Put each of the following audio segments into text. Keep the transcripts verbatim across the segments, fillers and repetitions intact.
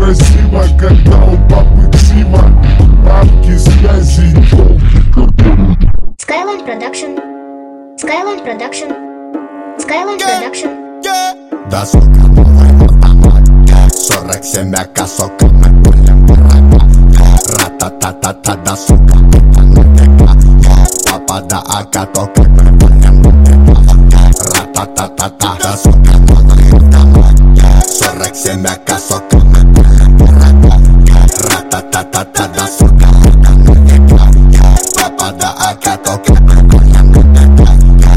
красиво, когда у папы ксива, бабки, связи, долги. Skyline Production. Skyline Production. Skyline Production. Да сука, мой автомат. Сорок семь ака, сока, мы пулем врага. Ра-та-та-та-та, да сука, это натека. Папа да ака, то как мы пулем врага. Ра-та-та-та-та, да сука, мой автомат. Сорок семь ака, сока, мы пулем врага. Ра-та-та-та-та, да сука, это натека. Папа да ака, то как мы пулем врага.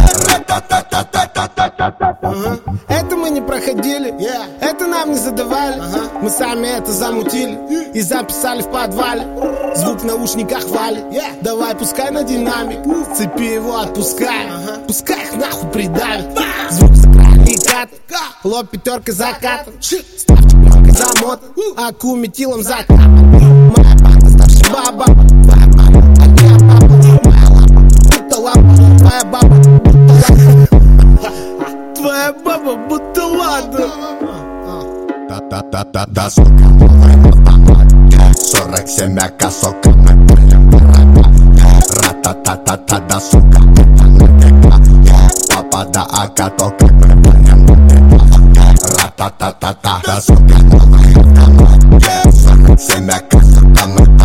Ага. Это мы не проходили, yeah. Это нам не задавали, ага. Мы сами это замутили, yeah. И записали в подвале. Звук в наушниках валит, yeah. Давай пускай на динамик, uh. Цепи его отпускай, ага. Пускай их нахуй придавит, uh. Звук сакральный кат, uh. Лоб пятеркой закатан, uh. Ставьте пленкой замотан, uh. Аку метилом закатан, uh. Моя банда старшая баба, твоя мама, а я папа, моя лапа, будто лампа, твоя баба, будто лампа. Твоя баба будто ладно. Та-та-та-та, да сука, мой автомат. Сорок семь ака, сока, мы пулем врага. Ра-та-та-та-та, да сука, это натека. Папа да ака, то как мы пулем врага. Ра-та-та-та-та, да сука, мой автомат. Сорок семь ака, сока, мы